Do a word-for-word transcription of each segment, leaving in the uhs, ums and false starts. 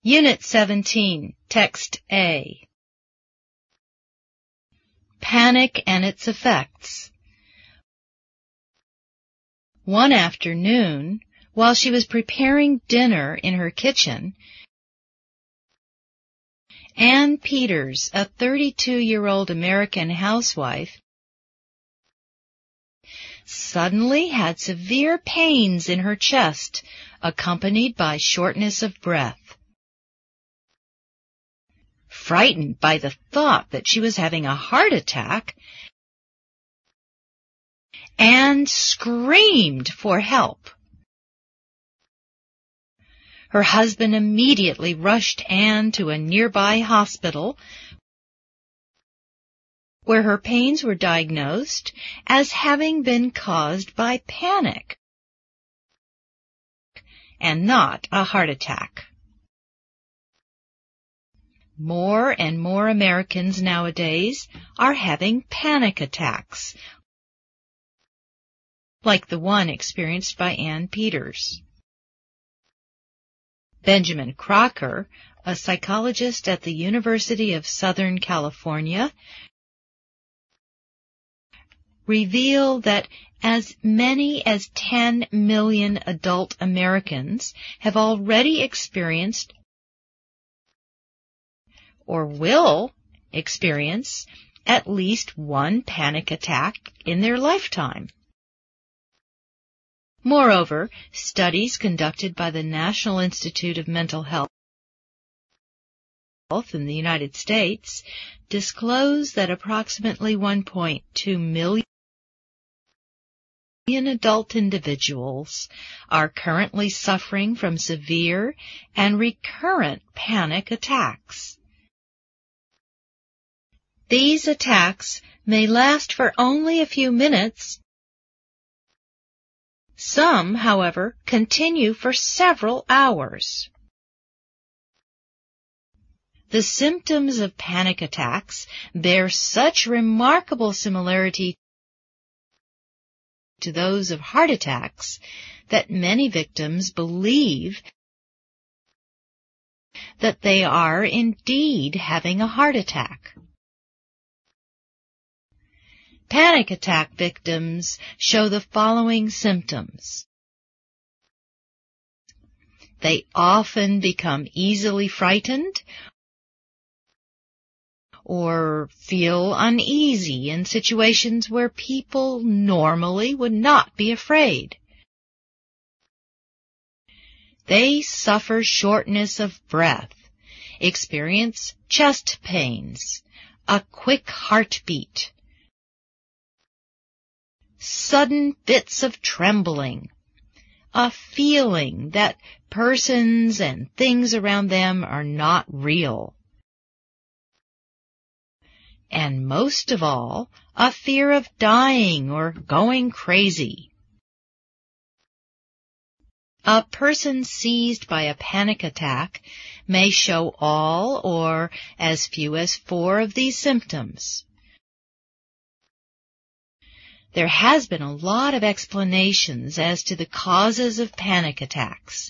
Unit seventeen, Text A. Panic and its effects. One afternoon, while she was preparing dinner in her kitchen, Ann Peters, a thirty-two-year-old American housewife, suddenly had severe pains in her chest, accompanied by shortness of breath. Frightened by the thought that she was having a heart attack, Ann screamed for help. Her husband immediately rushed Ann to a nearby hospital, where her pains were diagnosed as having been caused by panic and not a heart attack. More and more Americans nowadays are having panic attacks, like the one experienced by Ann Peters. Benjamin Crocker, a psychologist at the University of Southern California, revealed that as many as ten million adult Americans have already experienced or will experience at least one panic attack in their lifetime. Moreover, studies conducted by the National Institute of Mental Health in the United States disclose that approximately one point two million adult individuals are currently suffering from severe and recurrent panic attacks. These attacks may last for only a few minutes. Some, however, continue for several hours. The symptoms of panic attacks bear such remarkable similarity to those of heart attacks that many victims believe that they are indeed having a heart attack. Panic attack victims show the following symptoms. They often become easily frightened or feel uneasy in situations where people normally would not be afraid. They suffer shortness of breath, experience chest pains, a quick heartbeat, sudden fits of trembling, a feeling that persons and things around them are not real, and most of all, a fear of dying or going crazy. A person seized by a panic attack may show all or as few as four of these symptoms. There has been a lot of explanations as to the causes of panic attacks.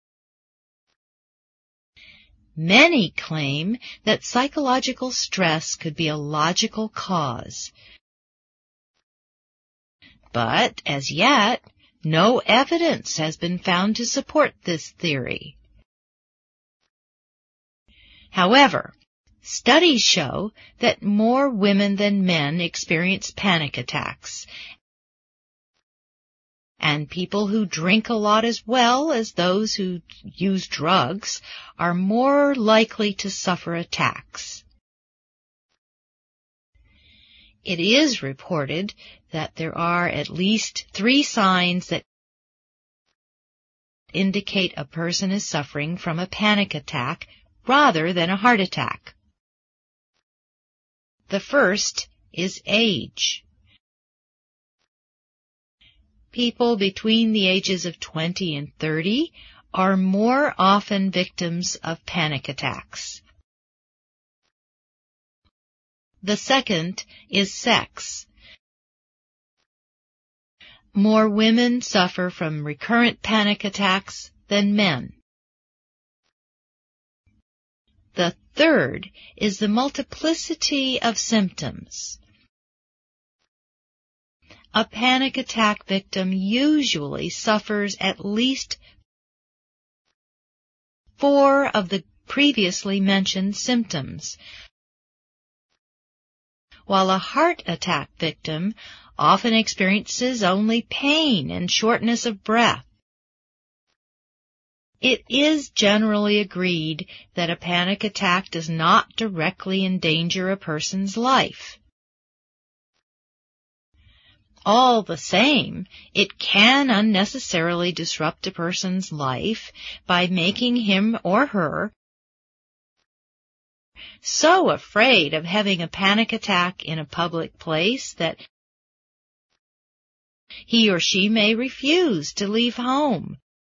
Many claim that psychological stress could be a logical cause. But, as yet, no evidence has been found to support this theory. However, studies show that more women than men experience panic attacks, and people who drink a lot as well as those who use drugs are more likely to suffer attacks. It is reported that there are at least three signs that indicate a person is suffering from a panic attack rather than a heart attack. The first is age. People between the ages of twenty and thirty are more often victims of panic attacks. The second is sex. More women suffer from recurrent panic attacks than men. The third is the multiplicity of symptoms. A panic attack victim usually suffers at least four of the previously mentioned symptoms, while a heart attack victim often experiences only pain and shortness of breath. It is generally agreed that a panic attack does not directly endanger a person's life. All the same, it can unnecessarily disrupt a person's life by making him or her so afraid of having a panic attack in a public place that he or she may refuse to leave home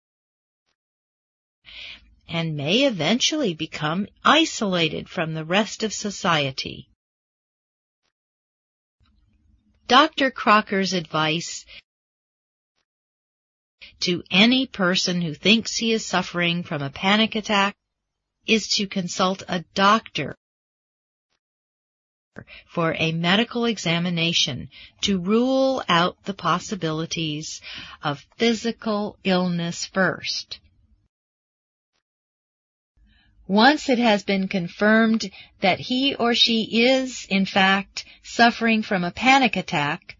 and may eventually become isolated from the rest of society. Doctor Crocker's advice to any person who thinks he is suffering from a panic attack is to consult a doctor for a medical examination to rule out the possibilities of physical illness first. Once it has been confirmed that he or she is, in fact, suffering from a panic attack,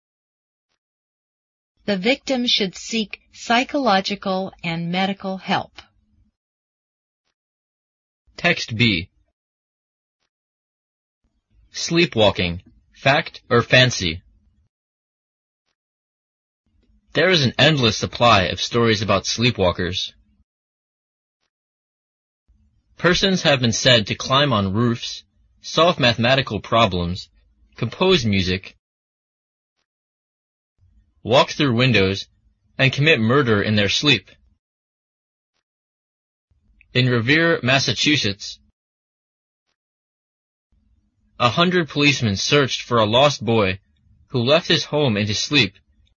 the victim should seek psychological and medical help. Text B. Sleepwalking, fact or fancy? There is an endless supply of stories about sleepwalkers. Persons have been said to climb on roofs, solve mathematical problems, compose music, walk through windows, and commit murder in their sleep. In Revere, Massachusetts, a hundred policemen searched for a lost boy who left his home in his sleep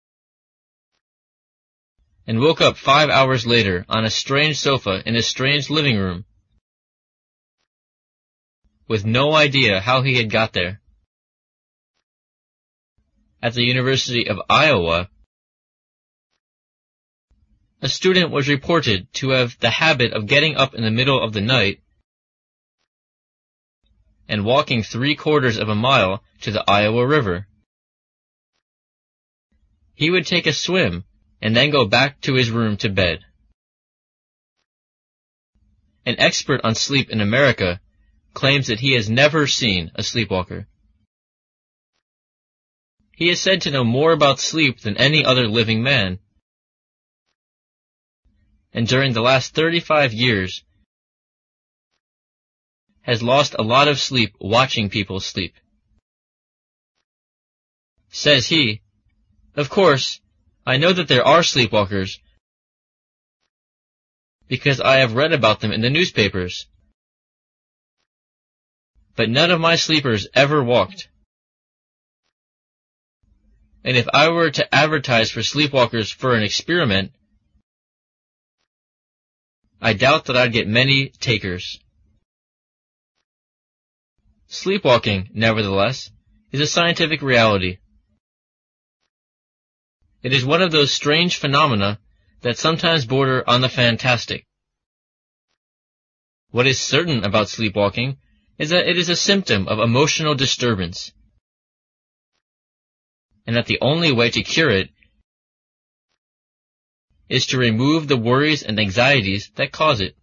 and woke up five hours later on a strange sofa in a strange living room, with no idea how he had got there. At the University of Iowa, a student was reported to have the habit of getting up in the middle of the night and walking three quarters of a mile to the Iowa River. He would take a swim and then go back to his room to bed. An expert on sleep in America claims that he has never seen a sleepwalker. He is said to know more about sleep than any other living man. And during the last thirty-five years, has lost a lot of sleep watching people sleep. Says he, "Of course, I know that there are sleepwalkers because I have read about them in the newspapers. But none of my sleepers ever walked. And if I were to advertise for sleepwalkers for an experiment, I doubt that I'd get many takers." Sleepwalking, nevertheless, is a scientific reality. It is one of those strange phenomena that sometimes border on the fantastic. What is certain about sleepwalking is that it is a symptom of emotional disturbance, and that the only way to cure it is to remove the worries and anxieties that cause it.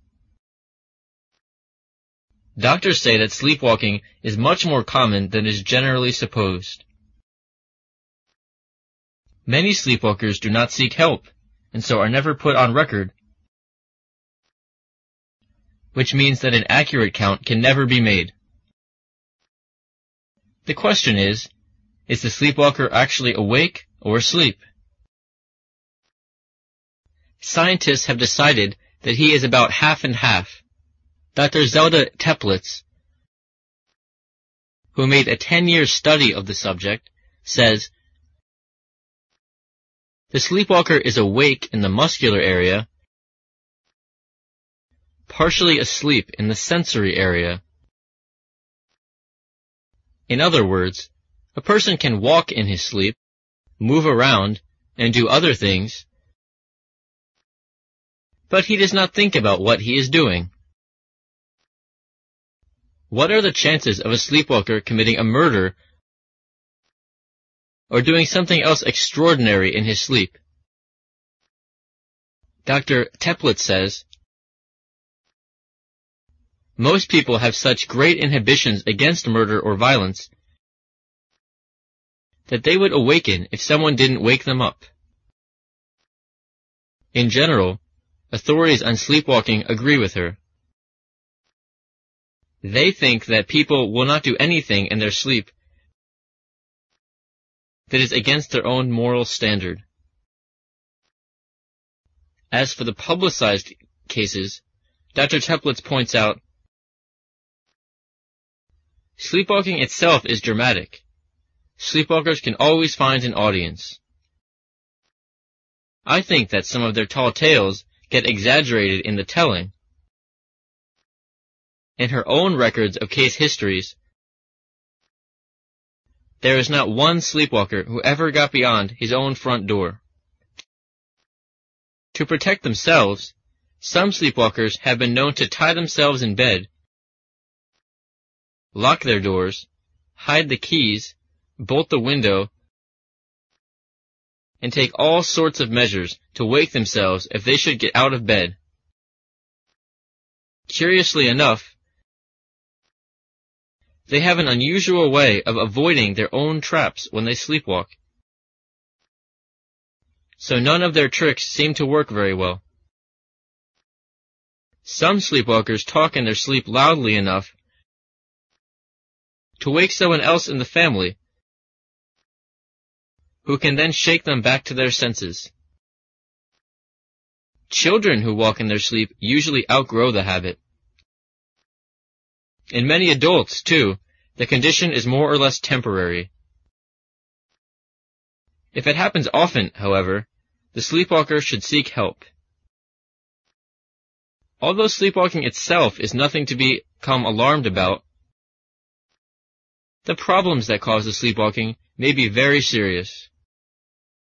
Doctors say that sleepwalking is much more common than is generally supposed. Many sleepwalkers do not seek help, and so are never put on record, which means that an accurate count can never be made. The question is, is the sleepwalker actually awake or asleep? Scientists have decided that he is about half and half. Doctor Zelda Teplitz, who made a ten-year study of the subject, says, "The sleepwalker is awake in the muscular area, partially asleep in the sensory area. In other words, a person can walk in his sleep, move around, and do other things, but he does not think about what he is doing. What are the chances of a sleepwalker committing a murder or doing something else extraordinary in his sleep? Doctor Teplitz says, most people have such great inhibitions against murder or violence that they would awaken if someone didn't wake them up. In general, authorities on sleepwalking agree with her. They think that people will not do anything in their sleep that is against their own moral standard. As for the publicized cases, Doctor Teplitz points out, sleepwalking itself is dramatic. Sleepwalkers can always find an audience. I think that some of their tall tales get exaggerated in the telling. In her own records of case histories, there is not one sleepwalker who ever got beyond his own front door. To protect themselves, some sleepwalkers have been known to tie themselves in bed, lock their doors, hide the keys, bolt the window, and take all sorts of measures to wake themselves if they should get out of bed. Curiously enough, they have an unusual way of avoiding their own traps when they sleepwalk. So none of their tricks seem to work very well. Some sleepwalkers talk in their sleep loudly enough to wake someone else in the family, who can then shake them back to their senses. Children who walk in their sleep usually outgrow the habit. In many adults, too, the condition is more or less temporary. If it happens often, however, the sleepwalker should seek help. Although sleepwalking itself is nothing to become alarmed about, the problems that cause the sleepwalking may be very serious.